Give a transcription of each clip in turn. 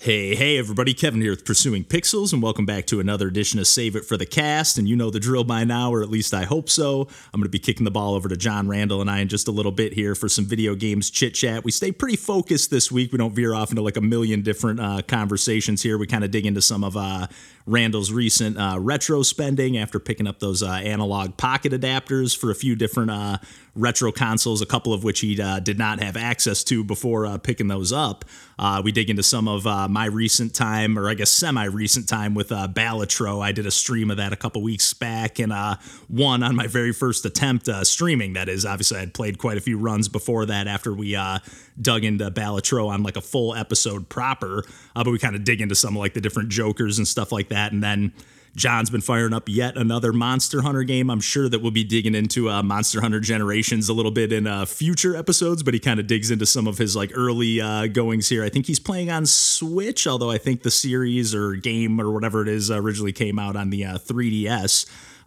Hey, everybody, Kevin here with Pursuing Pixels, and welcome back to another edition of Save It for the Cast, and you know the drill by now, or at least I hope so. I'm going to be kicking the ball over to John Randall and I in just a little bit here for some video games chit-chat. We stay pretty focused this week. We don't veer off into like a million different conversations here. We kind of dig into some of Randall's recent retro spending after picking up those analog pocket adapters for a few different retro consoles, a couple of which he did not have access to before picking those up. We dig into some of my recent time, or I guess semi-recent time with Balatro. I did a stream of that a couple weeks back and won on my very first attempt streaming, that is. Obviously, I had played quite a few runs before that after we dug into Balatro on like a full episode proper, but we kind of dig into some of like the different jokers and stuff like that, and then John's been firing up yet another Monster Hunter game. I'm sure that we'll be digging into Monster Hunter Generations a little bit in future episodes, but he kind of digs into some of his like early goings here. I think he's playing on Switch, although I think the series or game or whatever it is originally came out on the 3DS.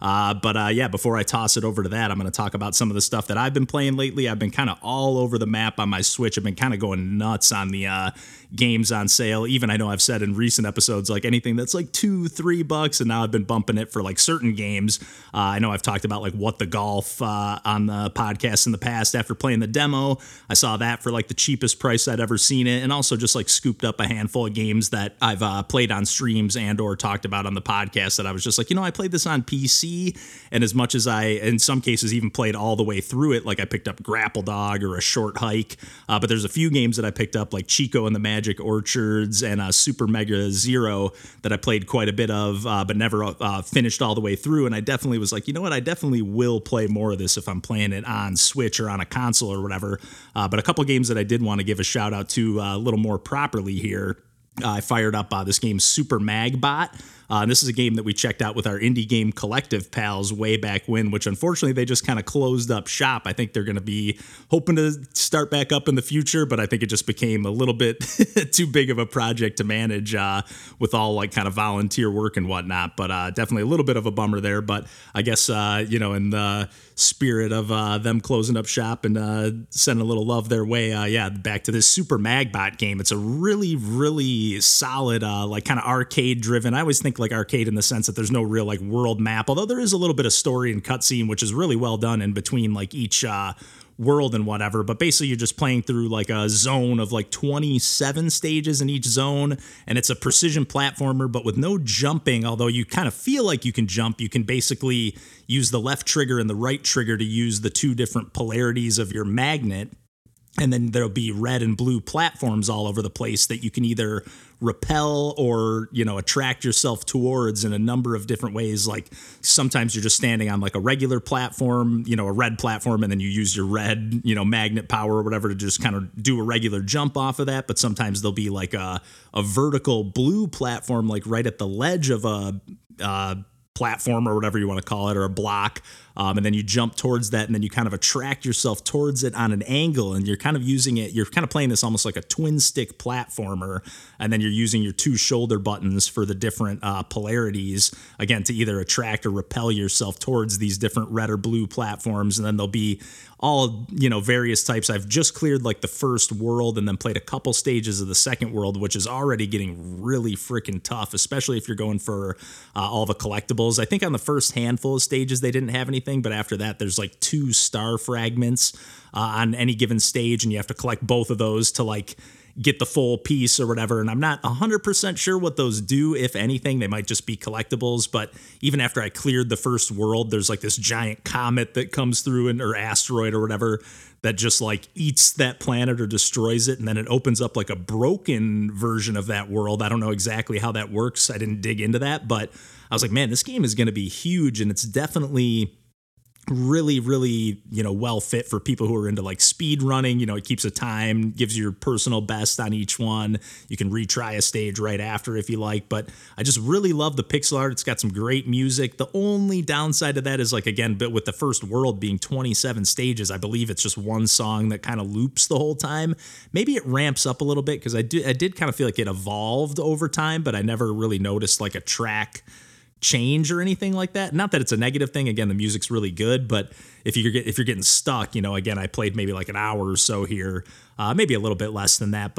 But before I toss it over to that, I'm going to talk about some of the stuff that I've been playing lately. I've been kind of all over the map on my Switch. I've been kind of going nuts on the games on sale. Even I know I've said in recent episodes, like anything that's like $2-3, and now I've been bumping it for like certain games. I know I've talked about like What the Golf on the podcast in the past after playing the demo. I saw that for like the cheapest price I'd ever seen it, and also just like scooped up a handful of games that I've played on streams and or talked about on the podcast that I was just like, I played this on PC. And as much as I, in some cases, even played all the way through it, like I picked up Grapple Dog or A Short Hike, but there's a few games that I picked up, like Chico and the Magic Orchards and Super Mega Zero, that I played quite a bit of, but never finished all the way through. And I definitely was like, I definitely will play more of this if I'm playing it on Switch or on a console or whatever. But a couple games that I did want to give a shout out to a little more properly here. I fired up this game, Super Magbot. And this is a game that we checked out with our Indie Game Collective pals way back when, which unfortunately they just kind of closed up shop. I think they're going to be hoping to start back up in the future, but I think it just became a little bit too big of a project to manage with all like kind of volunteer work and whatnot. But definitely a little bit of a bummer there. But I guess, in the spirit of them closing up shop and sending a little love their way, back to this Super Magbot game. It's a really, really solid, like kind of arcade driven. I always think like arcade in the sense that there's no real like world map, although there is a little bit of story and cutscene, which is really well done in between like each world and whatever. But basically you're just playing through like a zone of like 27 stages in each zone, and it's a precision platformer but with no jumping. Although you kind of feel like you can jump, you can basically use the left trigger and the right trigger to use the two different polarities of your magnet. And then there'll be red and blue platforms all over the place that you can either repel or, attract yourself towards in a number of different ways. Like sometimes you're just standing on like a regular platform, a red platform, and then you use your red, magnet power or whatever to just kind of do a regular jump off of that. But sometimes there'll be like a vertical blue platform, like right at the ledge of a platform or whatever you want to call it, or a block. And then you jump towards that, and then you kind of attract yourself towards it on an angle, and you're kind of using it. You're kind of playing this almost like a twin stick platformer, and then you're using your two shoulder buttons for the different polarities, again, to either attract or repel yourself towards these different red or blue platforms. And then there'll be all, various types. I've just cleared like the first world and then played a couple stages of the second world, which is already getting really freaking tough, especially if you're going for all the collectibles. I think on the first handful of stages, they didn't have anything, but after that, there's like 2 star fragments on any given stage, and you have to collect both of those to like get the full piece or whatever. And I'm not 100% sure what those do, if anything. They might just be collectibles. But even after I cleared the first world, there's like this giant comet that comes through, or asteroid or whatever, that just like eats that planet or destroys it. And then it opens up like a broken version of that world. I don't know exactly how that works. I didn't dig into that, but I was like, man, this game is going to be huge. And it's definitely really, really, well fit for people who are into like speed running. It keeps a time, gives you your personal best on each one. You can retry a stage right after if you like, but I just really love the pixel art. It's got some great music. The only downside to that is like, again, but with the first world being 27 stages, I believe it's just one song that kind of loops the whole time. Maybe it ramps up a little bit, because I did kind of feel like it evolved over time, but I never really noticed like a track change or anything like that. Not that it's a negative thing. Again, the music's really good, but if you're getting stuck, again, I played maybe like an hour or so here, maybe a little bit less than that, but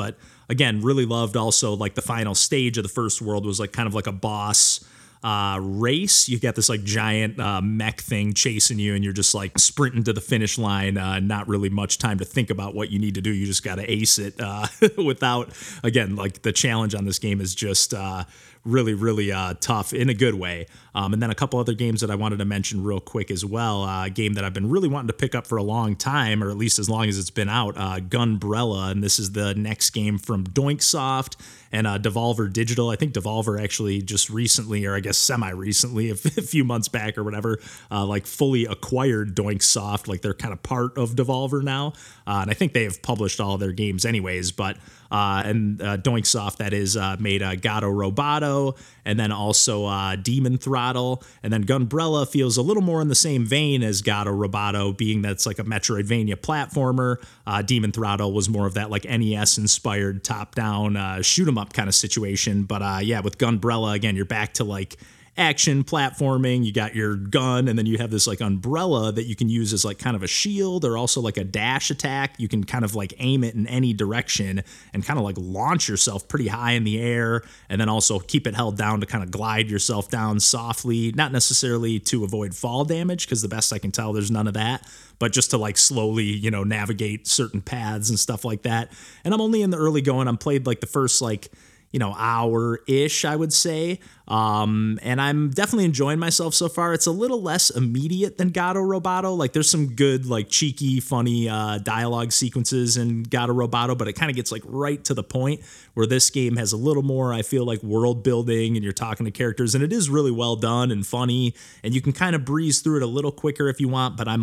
again, really loved also like the final stage of the first world was like kind of like a boss race. You got this like giant mech thing chasing you, and you're just like sprinting to the finish line. Not really much time to think about what you need to do. You just got to ace it without, again, like the challenge on this game is just really, really tough in a good way. And then a couple other games that I wanted to mention real quick as well. A game that I've been really wanting to pick up for a long time, or at least as long as it's been out, Gunbrella. And this is the next game from Doinksoft and Devolver Digital. I think Devolver actually just recently, or I guess semi-recently, a few months back or whatever, like fully acquired Doinksoft. Like they're kind of part of Devolver now. And I think they have published all their games anyways, but Doinksoft, that is, made Gato Roboto, and then also Demon Throttle, and then Gunbrella feels a little more in the same vein as Gato Roboto, being that's like a Metroidvania platformer. Demon Throttle was more of that like NES-inspired top-down shoot 'em up kind of situation, but yeah, with Gunbrella, again, you're back to like action platforming. You got your gun, and then you have this like umbrella that you can use as like kind of a shield, or also like a dash attack. You can kind of like aim it in any direction and kind of like launch yourself pretty high in the air, and then also keep it held down to kind of glide yourself down softly, not necessarily to avoid fall damage, because the best I can tell there's none of that, but just to like slowly, you know, navigate certain paths and stuff like that. And I'm only in the early going. I'm played like the first like, you know, hour-ish, I would say. And I'm definitely enjoying myself so far. It's a little less immediate than Gato Roboto. Like there's some good, like cheeky, funny dialogue sequences in Gato Roboto, but it kind of gets like right to the point, where this game has a little more, I feel like, world building, and you're talking to characters, and it is really well done and funny, and you can kind of breeze through it a little quicker if you want, but I'm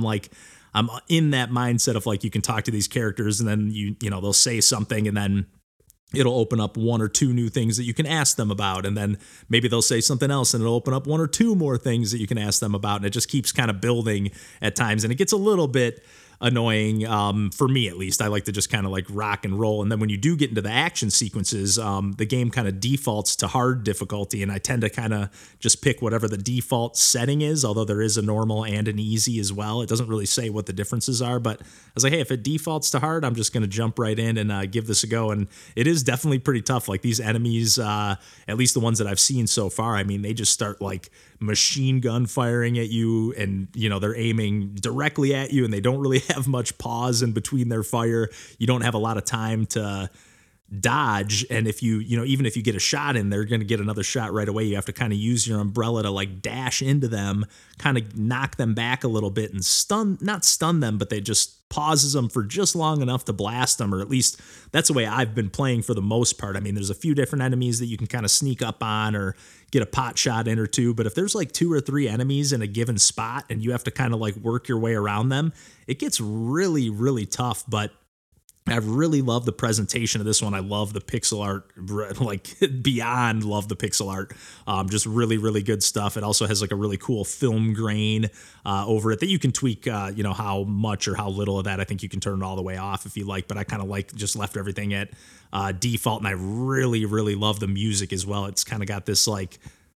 in that mindset of like, you can talk to these characters, and then you know, they'll say something, and then it'll open up one or two new things that you can ask them about. And then maybe they'll say something else, and it'll open up one or two more things that you can ask them about. And it just keeps kind of building at times. And it gets a little bit annoying, for me at least. I like to just kind of like rock and roll. And then when you do get into the action sequences, the game kind of defaults to hard difficulty, and I tend to kind of just pick whatever the default setting is, although there is a normal and an easy as well. It doesn't really say what the differences are, but I was like, hey, if it defaults to hard, I'm just going to jump right in and give this a go. And it is definitely pretty tough. Like these enemies, at least the ones that I've seen so far, I mean, they just start like machine gun firing at you, and you know, they're aiming directly at you, and they don't really have much pause in between their fire. You don't have a lot of time to dodge, and if you know, even if you get a shot in, they're going to get another shot right away. You have to kind of use your umbrella to like dash into them, kind of knock them back a little bit, and not stun them, but they just pauses them for just long enough to blast them, or at least that's the way I've been playing for the most part. I mean, there's a few different enemies that you can kind of sneak up on or get a pot shot in or two, but if there's like 2 or 3 enemies in a given spot and you have to kind of like work your way around them, it gets really, really tough. But I really love the presentation of this one. I love the pixel art, like beyond love the pixel art. Just really, really good stuff. It also has like a really cool film grain over it that you can tweak, you know, how much or how little of that. I think you can turn it all the way off if you like, but I kind of like just left everything at default. And I really, really love the music as well. It's kind of got this like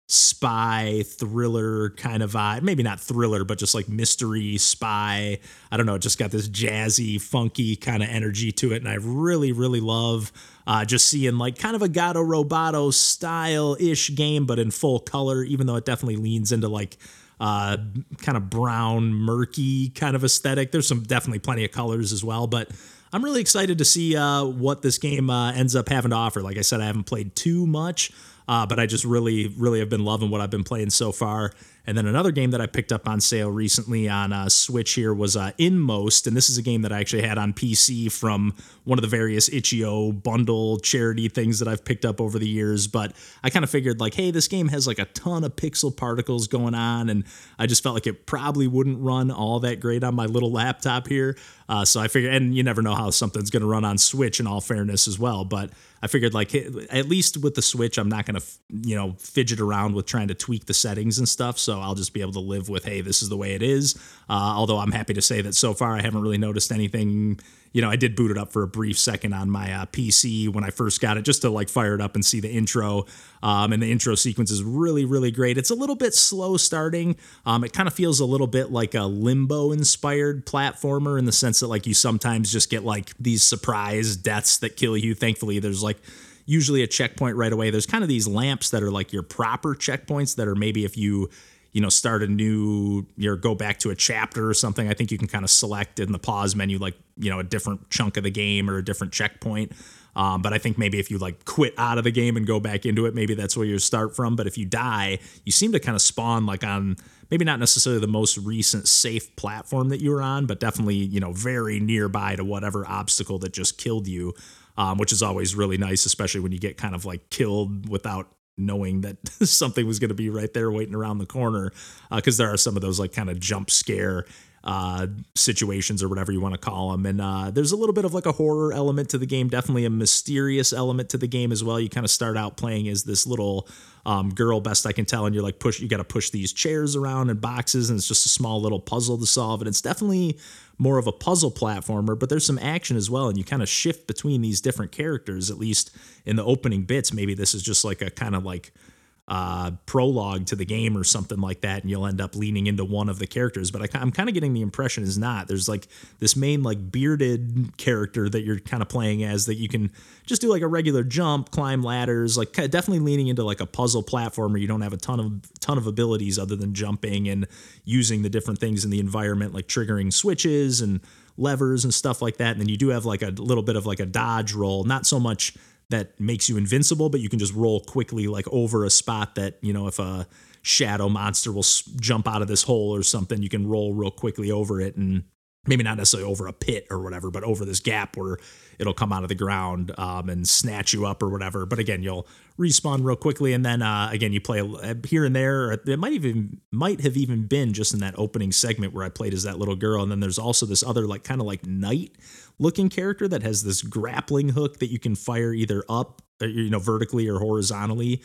spy thriller kind of vibe, maybe not thriller, but just like mystery spy. I don't know, it just got this jazzy, funky kind of energy to it, and I really, really love just seeing like kind of a Gato Roboto style-ish game, but in full color, even though it definitely leans into like kind of brown, murky kind of aesthetic. There's some definitely plenty of colors as well, but I'm really excited to see what this game ends up having to offer. Like I said, I haven't played too much, but I just really, really have been loving what I've been playing so far. And then another game that I picked up on sale recently on Switch here was Inmost, and this is a game that I actually had on PC from one of the various itch.io bundle charity things that I've picked up over the years. But I kind of figured like, hey, this game has like a ton of pixel particles going on, and I just felt like it probably wouldn't run all that great on my little laptop here. So I figured, and you never know how something's going to run on Switch in all fairness as well, but I figured like, at least with the Switch, I'm not going to, you know, fidget around with trying to tweak the settings and stuff. So I'll just be able to live with, hey, this is the way it is. Although I'm happy to say that so far I haven't really noticed anything, I did boot it up for a brief second on my PC when I first got it, just to like fire it up and see the intro. And the intro sequence is really, really great. It's a little bit slow starting. It kind of feels a little bit like a Limbo inspired platformer in the sense that like you sometimes just get like these surprise deaths that kill you. Thankfully, there's like usually a checkpoint right away. There's kind of these lamps that are like your proper checkpoints that are maybe if you start a new, go back to a chapter or something. I think you can kind of select in the pause menu, like, a different chunk of the game or a different checkpoint. But I think maybe if you like quit out of the game and go back into it, maybe that's where you start from. But if you die, you seem to kind of spawn like on maybe not necessarily the most recent safe platform that you were on, but definitely, very nearby to whatever obstacle that just killed you, which is always really nice, especially when you get kind of like killed without knowing that something was going to be right there waiting around the corner, because there are some of those like kind of jump scare situations or whatever you want to call them. And there's a little bit of like a horror element to the game, definitely a mysterious element to the game as well. You kind of start out playing as this little girl, best I can tell, and you're like you got to push these chairs around and boxes, and it's just a small little puzzle to solve. And it's definitely more of a puzzle platformer, but there's some action as well, and you kind of shift between these different characters, at least in the opening bits. Maybe this is just like a kind of like prologue to the game or something like that, and you'll end up leaning into one of the characters. But I'm kind of getting the impression is not. There's like this main like bearded character that you're kind of playing as that you can just do like a regular jump, climb ladders, like definitely leaning into like a puzzle platformer. You don't have a ton of abilities other than jumping and using the different things in the environment, like triggering switches and levers and stuff like that. And then you do have like a little bit of like a dodge roll, not so much that makes you invincible, but you can just roll quickly like over a spot that, if a shadow monster will jump out of this hole or something, you can roll real quickly over it, and maybe not necessarily over a pit or whatever, but over this gap where it'll come out of the ground and snatch you up or whatever. But again, you'll respawn real quickly, and then again, you play here and there. It might have even been just in that opening segment where I played as that little girl, and then there's also this other like kind of like knight looking character that has this grappling hook that you can fire either up, vertically or horizontally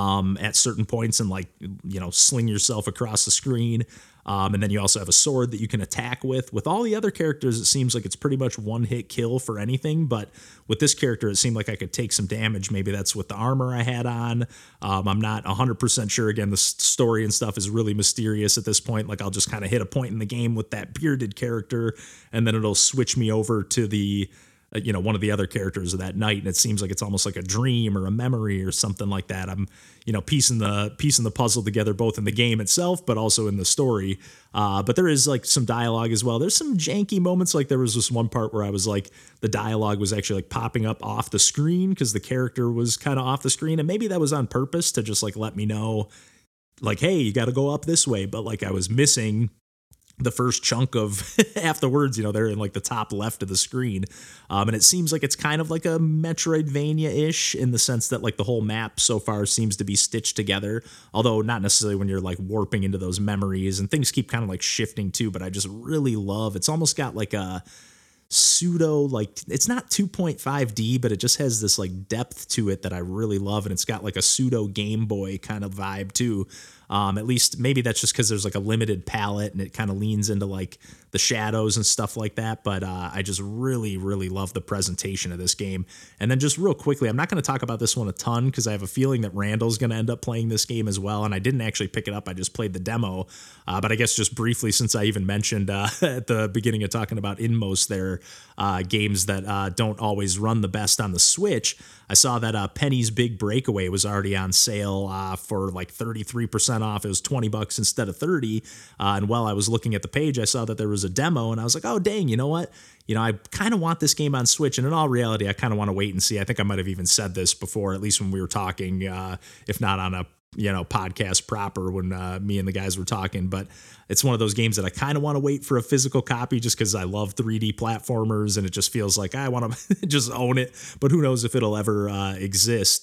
at certain points, and like sling yourself across the screen. And then you also have a sword that you can attack with. With all the other characters, it seems like it's pretty much one hit kill for anything. But with this character, it seemed like I could take some damage. Maybe that's with the armor I had on. I'm not 100% sure. Again, the story and stuff is really mysterious at this point. Like I'll just kind of hit a point in the game with that bearded character, and then it'll switch me over to the one of the other characters of that night, and it seems like it's almost like a dream or a memory or something like that. I'm piecing the puzzle together both in the game itself but also in the story. But there is like some dialogue as well. There's some janky moments, like there was this one part where I was like the dialogue was actually like popping up off the screen because the character was kind of off the screen, and maybe that was on purpose to just like let me know like, hey, you got to go up this way, but like I was missing the first chunk of half the words, they're in like the top left of the screen. And it seems like it's kind of like a Metroidvania-ish in the sense that like the whole map so far seems to be stitched together, although not necessarily when you're like warping into those memories, and things keep kind of like shifting too. But I just really love, it's almost got like a pseudo, like it's not 2.5D, but it just has this like depth to it that I really love. And it's got like a pseudo Game Boy kind of vibe too. At least maybe that's just because there's like a limited palette and it kind of leans into like the shadows and stuff like that. But I just really, really love the presentation of this game. And then just real quickly, I'm not going to talk about this one a ton because I have a feeling that Randall's going to end up playing this game as well. And I didn't actually pick it up. I just played the demo. But I guess just briefly, since I even mentioned at the beginning of talking about Inmost there, games that don't always run the best on the Switch, I saw that Penny's Big Breakaway was already on sale for like 33% off. It was $20 instead of 30. And while I was looking at the page, I saw that there was a demo, and I was like, oh, dang, you know what? I kind of want this game on Switch, and in all reality, I kind of want to wait and see. I think I might have even said this before, at least when we were talking, if not on a podcast proper when me and the guys were talking. But it's one of those games that I kind of want to wait for a physical copy just because I love 3D platformers, and it just feels like I want to just own it, but who knows if it'll ever exist.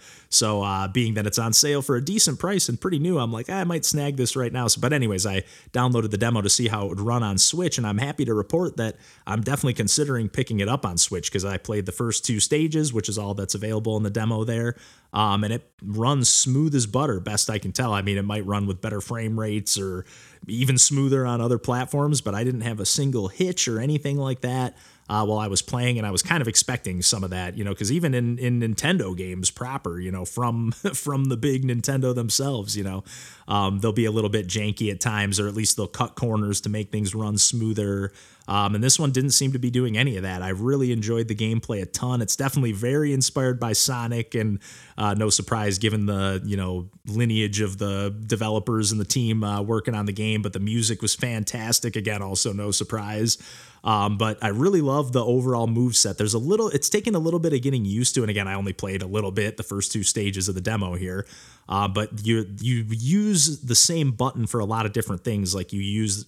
So being that it's on sale for a decent price and pretty new, I'm like, I might snag this right now. But anyways, I downloaded the demo to see how it would run on Switch, and I'm happy to report that I'm definitely considering picking it up on Switch because I played the first 2 stages, which is all that's available in the demo there. And it runs smooth as butter, best I can tell. I mean, it might run with better frame rates or even smoother on other platforms, but I didn't have a single hitch or anything like that while I was playing, and I was kind of expecting some of that, because even in Nintendo games proper, from from the big Nintendo themselves, they'll be a little bit janky at times, or at least they'll cut corners to make things run smoother. And this one didn't seem to be doing any of that. I really enjoyed the gameplay a ton. It's definitely very inspired by Sonic, and no surprise given the lineage of the developers and the team working on the game. But the music was fantastic. Again, also no surprise. But I really love the overall moveset. It's taken a little bit of getting used to. And again, I only played a little bit the first 2 stages of the demo here. But you use the same button for a lot of different things. Like you use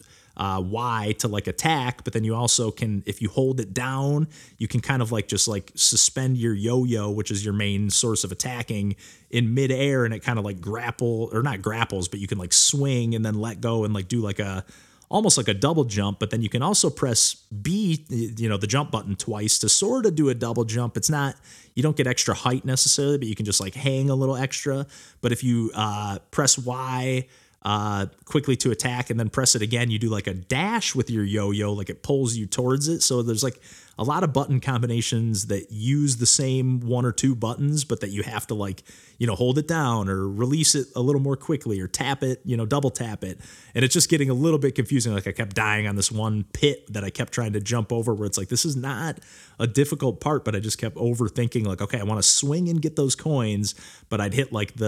Y to like attack, but then you also can, if you hold it down, you can kind of like just like suspend your yo-yo, which is your main source of attacking, in midair, and it kind of like not grapples, but you can like swing and then let go and like do like almost like a double jump. But then you can also press B, the jump button, twice to sort of do a double jump. It's not, you don't get extra height necessarily, but you can just like hang a little extra. But if you press Y quickly to attack and then press it again, you do like a dash with your yo-yo, like it pulls you towards it. So there's like a lot of button combinations that use the same 1 or 2 buttons, but that you have to like, hold it down or release it a little more quickly or tap it, double tap it. And it's just getting a little bit confusing. Like I kept dying on this one pit that I kept trying to jump over, where it's like, this is not a difficult part, but I just kept overthinking like, okay, I want to swing and get those coins, but I'd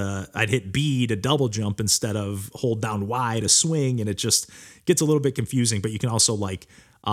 hit B to double jump instead of hold down Y to swing. And it just gets a little bit confusing. But you can also like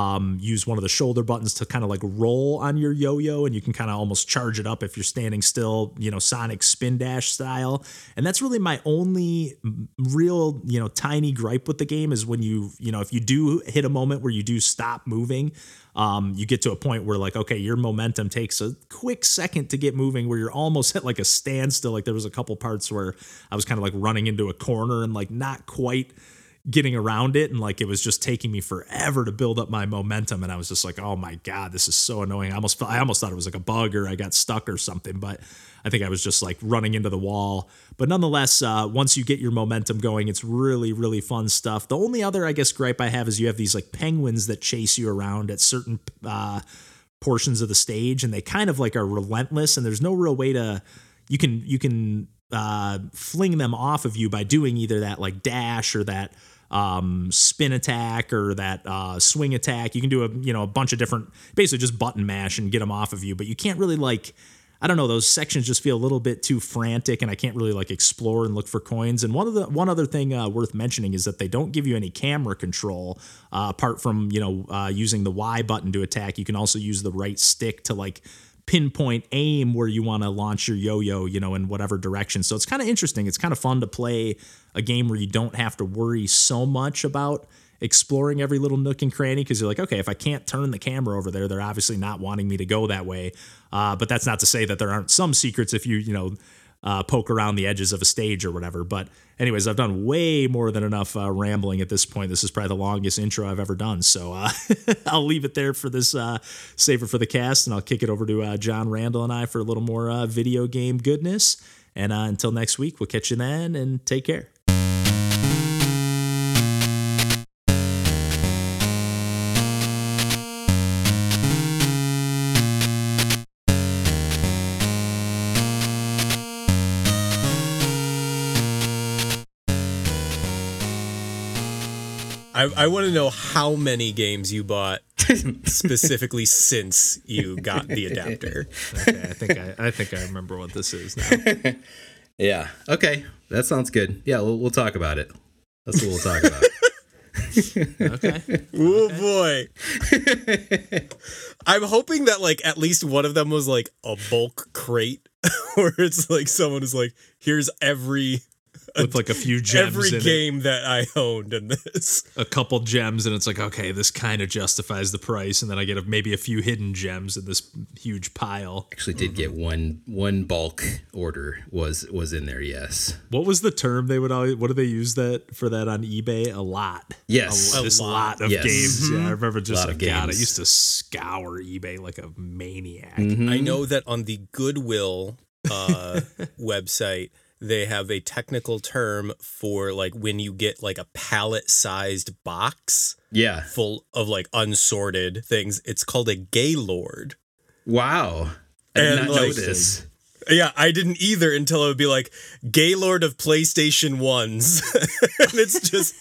use one of the shoulder buttons to kind of like roll on your yo-yo, and you can kind of almost charge it up if you're standing still, Sonic spin dash style. And that's really my only real, tiny gripe with the game is when if you do hit a moment where you do stop moving, you get to a point where like, okay, your momentum takes a quick second to get moving, where you're almost at like a standstill. Like there was a couple parts where I was kind of like running into a corner and like not quite getting around it, and like it was just taking me forever to build up my momentum, and I was just like, oh my god, this is so annoying. I almost thought it was like a bug or I got stuck or something, but I think I was just like running into the wall. But nonetheless, once you get your momentum going, it's really, really fun stuff. The only other, I guess, gripe I have is you have these like penguins that chase you around at certain portions of the stage, and they kind of like are relentless, and there's no real way to, you can fling them off of you by doing either that like dash or that spin attack or that swing attack. You can do a bunch of different, basically just button mash and get them off of you, but you can't really like, I don't know, those sections just feel a little bit too frantic, and I can't really like explore and look for coins. And one other thing worth mentioning is that they don't give you any camera control apart from using the Y button to attack. You can also use the right stick to like pinpoint aim where you want to launch your yo-yo, in whatever direction. So it's kind of interesting. It's kind of fun to play a game where you don't have to worry so much about exploring every little nook and cranny, because you're like, okay, if I can't turn the camera over there, they're obviously not wanting me to go that way. But that's not to say that there aren't some secrets if you poke around the edges of a stage or whatever. But anyways, I've done way more than enough rambling at this point. This is probably the longest intro I've ever done. So I'll leave it there for this Save It for the Cast, and I'll kick it over to John Randall and I for a little more video game goodness. And until next week, we'll catch you then, and take care. I want to know how many games you bought specifically since you got the adapter. Okay, I think I remember what this is now. Yeah. Okay. That sounds good. Yeah, we'll talk about it. That's what we'll talk about. Okay. Oh boy. I'm hoping that like at least one of them was like a bulk crate where it's like someone is like, here's with like a few gems every in game that I owned in this. A couple gems, and it's like, okay, this kind of justifies the price, and then I get maybe a few hidden gems in this huge pile. Actually did get one bulk order was in there, yes. What was the term they would always, what do they use that for that on eBay? A lot. Yes. A lot of yes. games. Yeah, I remember just of God, I games. used to scour eBay like a maniac. I know that on the Goodwill website, they have a technical term for like when you get like a pallet-sized box Yeah. full of like unsorted things. It's called a Gaylord. Wow. I did And, not know like, this. Yeah, I didn't either until it would be like Gaylord of PlayStation 1s. And it's just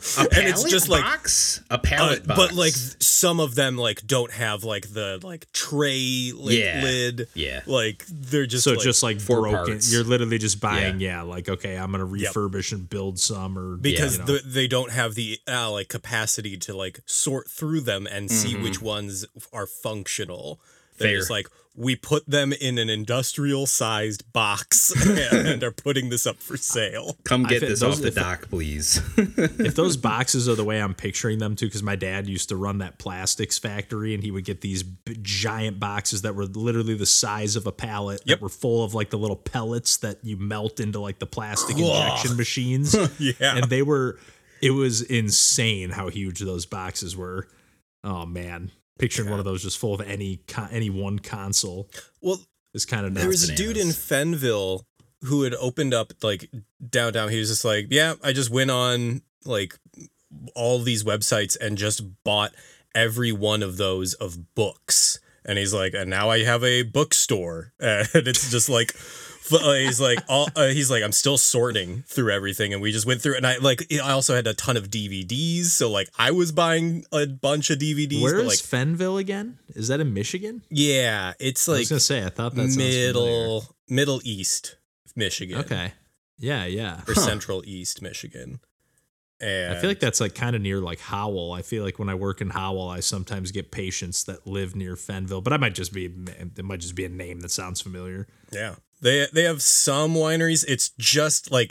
Box? A pallet box. but like some of them like don't have like the like tray lid. Yeah. Like they're just So like, just like four broken. parts. You're literally just buying, like, okay, I'm going to Yep. refurbish and build some or because you know. they don't have the like capacity to like sort through them and see which ones are functional. They're Fair. just like, we put them in an industrial sized box and are putting this up for sale. Come get think this those- off the if- dock, please. If those boxes are the way I'm picturing them too, because my dad used to run that plastics factory and he would get these giant boxes that were literally the size of a pallet Yep. that were full of like the little pellets that you melt into like the plastic injection machines. Yeah. And it was insane how huge those boxes were. Oh man. Picturing one of those just full of any one console Well, is kind of nuts. there was a dude in Fenville who had opened up like downtown. He was just like, yeah, I just went on like all these websites and just bought every one of those of books. And he's like, and now I have a bookstore. And it's just like, he's like, I'm still sorting through everything. And we just went through, and I also had a ton of DVDs. So like I was buying a bunch of DVDs. Where but, is like, Fenville again? Is that in Michigan? yeah, it's I like was gonna say I thought that sounds familiar. Middle East Michigan. Okay. Yeah. Or Central East Michigan. And I feel like that's like kind of near like Howell. I feel like when I work in Howell, I sometimes get patients that live near Fenville, but it might just be a name that sounds familiar. yeah, they have some wineries. It's just like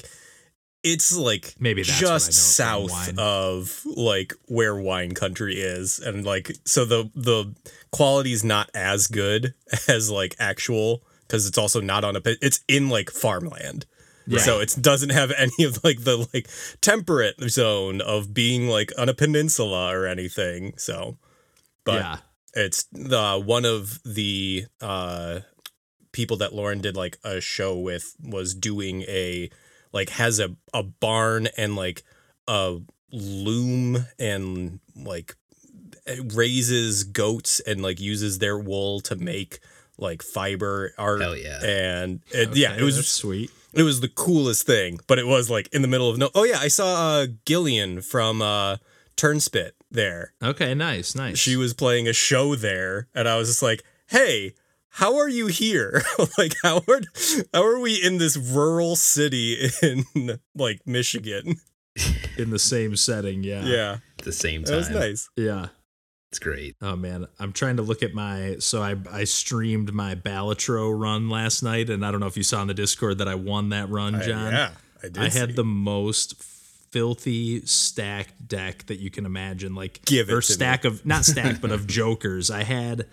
Maybe that's what I know just from south wine. of like where wine country is, and like so the quality's not as good as like actual, because it's also not on it's in like farmland. Yeah. So it doesn't have any of like the like temperate zone of being like on a peninsula or anything. So, but Yeah. it's one of the people that Lauren did like a show with was doing has a barn and like a loom and like raises goats and like uses their wool to make like fiber art. Hell yeah. And it was That's sweet. it was the coolest thing, but it was like in the middle of no. Oh yeah, I saw Gillian from Turnspit there. Okay, nice. She was playing a show there, and I was just like, "Hey, how are you here? Like, how are we in this rural city in like Michigan?" in the same setting. Yeah. Yeah, At the same time. that was nice. Yeah. It's great. Oh man, I'm trying to look at I streamed my Balatro run last night, and I don't know if you saw in the Discord that I won that run, John. Yeah, I did. I had see. the most filthy stacked deck that you can imagine. Like, Give it or to stack of not stacked, but of jokers. I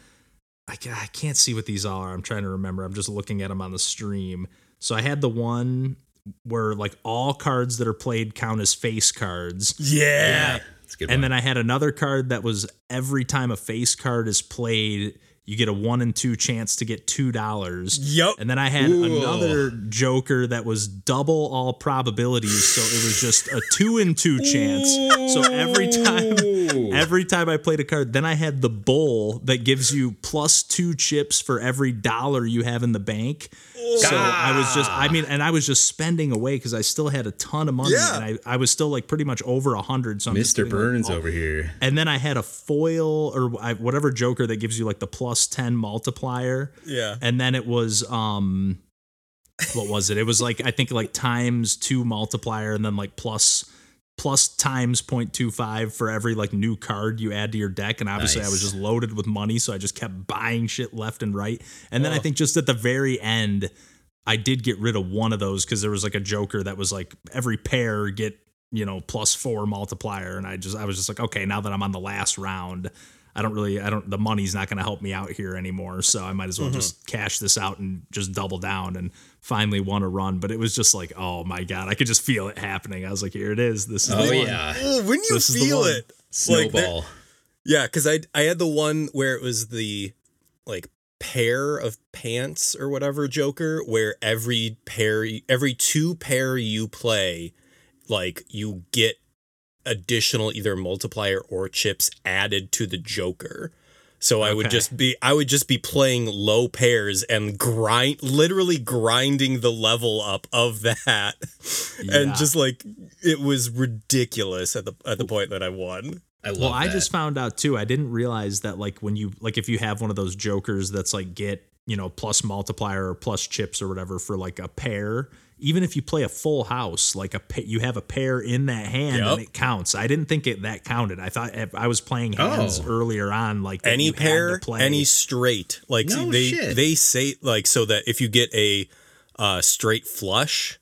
can't see what these all are. I'm trying to remember. I'm just looking at them on the stream. So I had the one where like all cards that are played count as face cards. Yeah. It's a good And one. then I had another card that was every time a face card is played, you get a 1 in 2 chance to get $2. Yup. And then I had another joker that was double all probabilities, so it was just a 2 in 2 chance. So every time I played a card, then I had the bull that gives you +2 chips for every dollar you have in the bank. So I was just spending away because I still had a ton of money, Yeah. and I was still like pretty much over 100. So I'm just Mr. getting, like, Burns all- over here. and then I had a foil or whatever joker that gives you like the +10 multiplier. Yeah. And then it was what was it? It was like I think like ×2 multiplier and then like plus times 0.25 for every like new card you add to your deck. And obviously I was Nice. just loaded with money, so I just kept buying shit left and right. And then I think just at the very end, I did get rid of one of those because there was like a joker that was like every pair get, +4 multiplier. And I was just like, okay, now that I'm on the last round, the money's not going to help me out here anymore. So I might as well just cash this out and just double down, and finally won a run. But it was just like, oh my God, I could just feel it happening. I was like, here it is. This is the Oh, one. yeah. Oh, when you This is the feel one. it. Snowball. Yeah, because I had the one where it was the like pair of pants or whatever Joker, where every 2 pair you play, like you get additional either multiplier or chips added to the Joker. So I would just be playing low pairs and literally grinding the level up of that. And just like, it was ridiculous at the point that I won. I just found out too, I didn't realize that like when you, like if you have one of those Jokers that's like get, you know, plus multiplier or plus chips or whatever for like a pair, even if you play a full house, like you have a pair in that hand and it counts. I didn't think that counted. I thought I was playing hands earlier on, like any pair, any straight, like they say like, so that if you get a straight flush,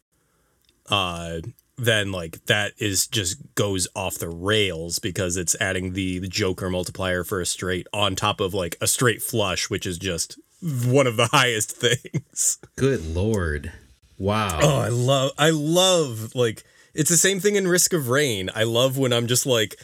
then like that is just goes off the rails because it's adding the Joker multiplier for a straight on top of like a straight flush, which is just one of the highest things. Good Lord. Wow. Oh, I love like, it's the same thing in Risk of Rain. I love when I'm just like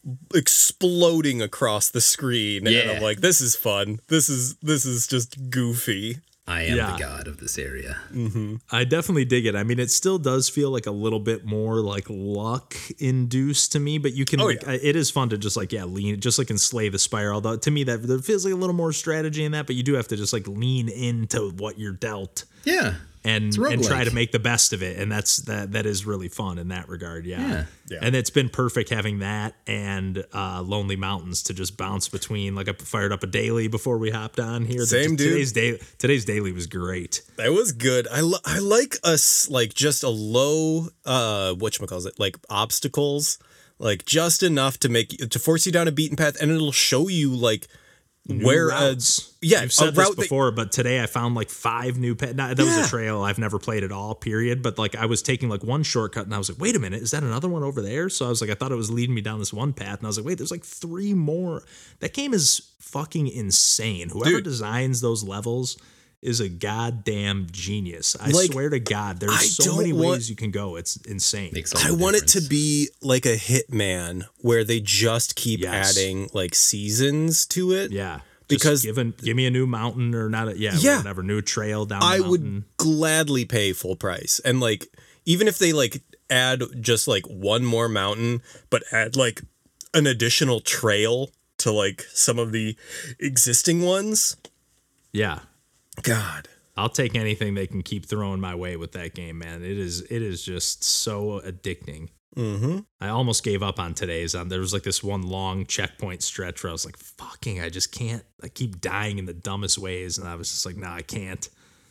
exploding across the screen and I'm like, this is fun. This is just goofy. I am the god of this area. Mm-hmm. I definitely dig it. I mean, it still does feel like a little bit more like luck induced to me, but you can it is fun to just like, lean, just like in Slay the Spire. Although to me that there feels like a little more strategy in that, but you do have to just like lean into what you're dealt. Yeah. And try to make the best of it. And that is really fun in that regard. Yeah. And it's been perfect having that and Lonely Mountains to just bounce between. Like I fired up a daily before we hopped on here. Same dude. Today's daily was great. That was good. I like us like just a low whatchamacallit, like obstacles, like just enough to force you down a beaten path, and it'll show you like where routes. You've said this before, but today I found like 5 new that was a trail I've never played at all, period. But like I was taking like one shortcut and I was like, wait a minute, is that another one over there? So I was like, I thought it was leading me down this one path, and I was like, wait, there's like 3 more. That game is fucking insane. Whoever designs those levels is a goddamn genius. I swear to God, there's so many ways you can go. It's insane. I want it to be like a Hitman where they just keep adding like seasons to it. Yeah. Because give me a new mountain or not whatever, new trail down the mountain. I would gladly pay full price. And like, even if they like add just like one more mountain, but add like an additional trail to like some of the existing ones. Yeah. God, I'll take anything they can keep throwing my way with that game, man. It is just so addicting. Mm-hmm. I almost gave up on today's. There was like this one long checkpoint stretch where I was like, fucking, I just can't. I keep dying in the dumbest ways. And I was just like, nah, I can't.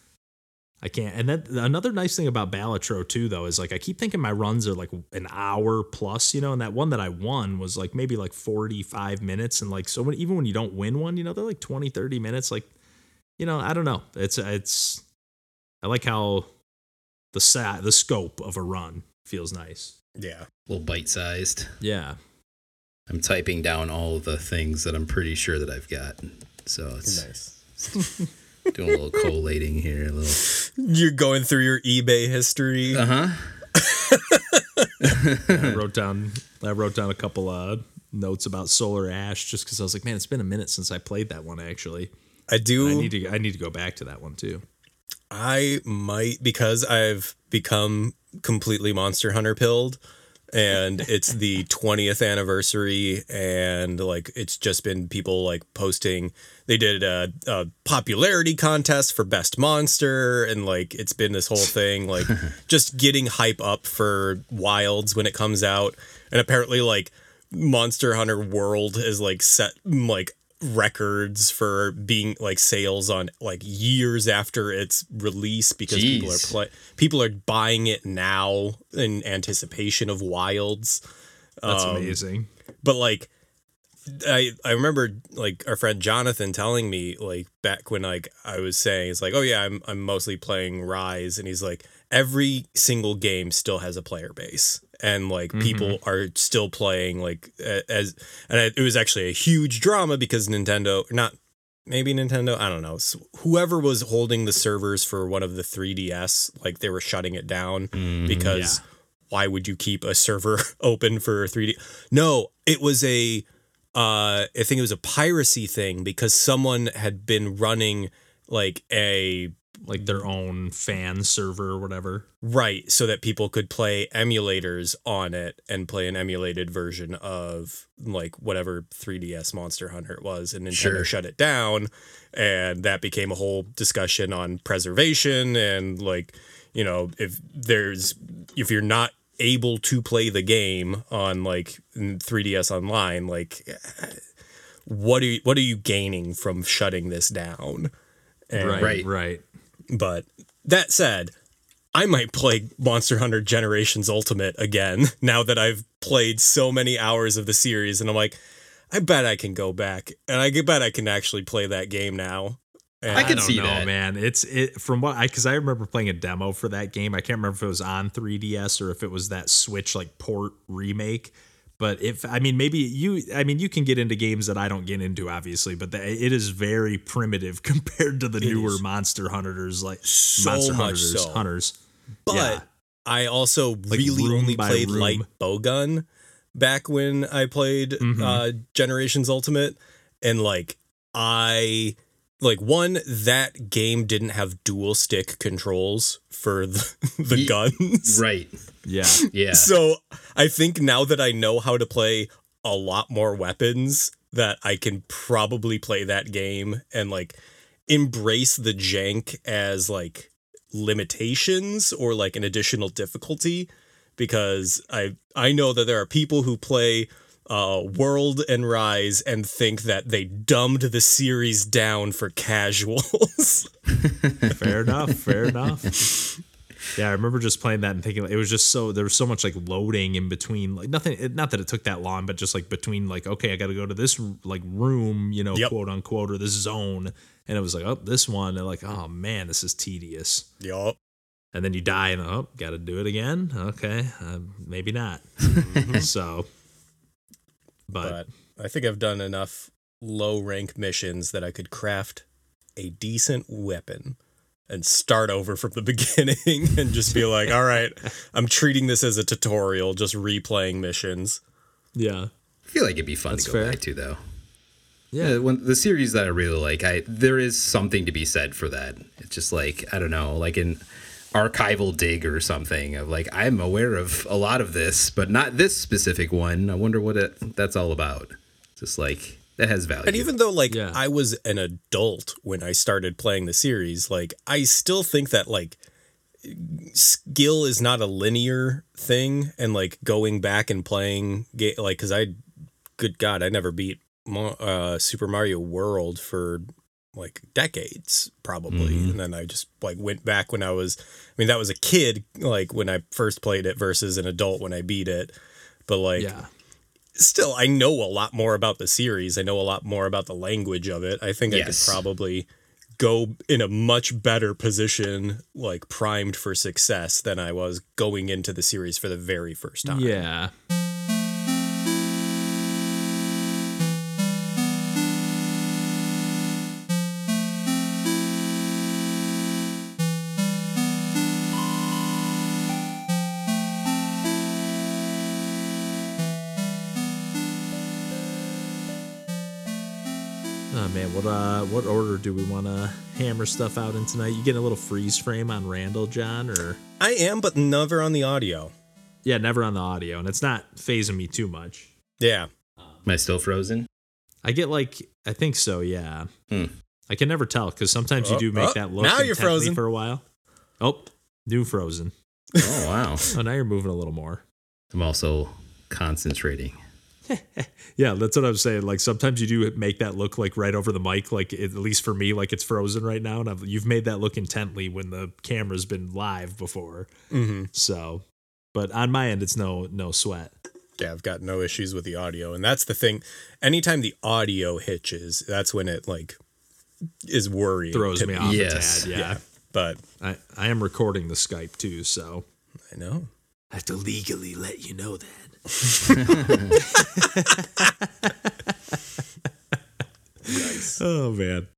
And then another nice thing about Balatro too, though, is like, I keep thinking my runs are like an hour plus, you know, and that one that I won was like maybe like 45 minutes. And like, so even when you don't win one, you know, they're like 20, 30 minutes. Like, you know, I don't know. I like how the scope of a run feels nice. Yeah. A little bite-sized. Yeah. I'm typing down all the things that I'm pretty sure that I've got. So it's nice. Doing a little collating here. You're going through your eBay history. I wrote down a couple notes about Solar Ash just because I was like, man, it's been a minute since I played that one actually. I need to go back to that one too. I might, because I've become completely Monster Hunter pilled, and it's the 20th anniversary, and like it's just been people like posting. They did a popularity contest for best monster, and like it's been this whole thing, like just getting hype up for Wilds when it comes out, and apparently like Monster Hunter World is like set like records for being like sales on like years after its release because people are buying it now in anticipation of Wilds. That's amazing. But like I remember like our friend Jonathan telling me like back when like I was saying it's like, oh yeah, I'm mostly playing Rise, and he's like, every single game still has a player base, and like people are still playing like it was actually a huge drama because Nintendo, I don't know, whoever was holding the servers for one of the 3DS, like they were shutting it down because why would you keep a server open for 3D? No, it was a I think it was a piracy thing because someone had been running like their own fan server or whatever. Right, so that people could play emulators on it and play an emulated version of like whatever 3DS Monster Hunter it was, and Nintendo shut it down, and that became a whole discussion on preservation and like, you know, if you're not able to play the game on like 3DS online, like what are you gaining from shutting this down? And, Right. But that said, I might play Monster Hunter Generations Ultimate again now that I've played so many hours of the series, and I'm like, I bet I can go back and I bet I can actually play that game now. And I can don't see know, that, man. Because I remember playing a demo for that game. I can't remember if it was on 3DS or if it was that Switch like port remake. But you can get into games that I don't get into, obviously, but it is very primitive compared to the newer Monster Hunters, like so Monster much so. Hunters. But yeah. I also really only played light bowgun back when I played Generations Ultimate, and that game didn't have dual stick controls for the guns. Right. Yeah. Yeah. So I think now that I know how to play a lot more weapons, that I can probably play that game and like embrace the jank as like limitations or like an additional difficulty, because I know that there are people who play World and Rise and think that they dumbed the series down for casuals. Fair enough. Yeah, I remember just playing that and thinking it was just there was so much like loading in between, like nothing, not that it took that long, but just like between like, okay, I got to go to this like room, you know, quote unquote, or this zone. And it was like, oh, this one. And like, oh man, this is tedious. Yup. And then you die and got to do it again. Okay. Maybe not. So, but I think I've done enough low rank missions that I could craft a decent weapon and start over from the beginning and just be like, all right, I'm treating this as a tutorial, just replaying missions. Yeah. I feel like it'd be fun to go back to, though. Yeah. When the series that I really like, there is something to be said for that. It's just like, I don't know, like an archival dig or something of like, I'm aware of a lot of this, but not this specific one. I wonder what that's all about. Just like, that has value. And even though I was an adult when I started playing the series, like I still think that like skill is not a linear thing, and like going back and playing like, because good God, I never beat Super Mario World for like decades probably, and then I just like went back when that was a kid, like when I first played it versus an adult when I beat it, but like still I know a lot more about the series. I know a lot more about the language of it. I think I could probably go in a much better position, like primed for success, than I was going into the series for the very first time. Yeah. Oh man, what order do we want to hammer stuff out in tonight? You getting a little freeze frame on Randall, John, or? I am, but never on the audio. Yeah, never on the audio, and it's not phasing me too much. Yeah. Am I still frozen? I get I think so, yeah. I can never tell, because sometimes you do make that look now you're frozen for a while. Oh, new frozen. Oh, wow. Oh, now you're moving a little more. I'm also concentrating. Yeah, that's what I'm saying. Like sometimes you do make that look like right over the mic, like at least for me, like it's frozen right now, and you've made that look intently when the camera's been live before. So, but on my end, it's no sweat. Yeah, I've got no issues with the audio, and that's the thing. Anytime the audio hitches, that's when it like is worrying. Throws me off a tad. Yeah, but I am recording the Skype too, so I know. I have to legally let you know that. Nice. Oh man.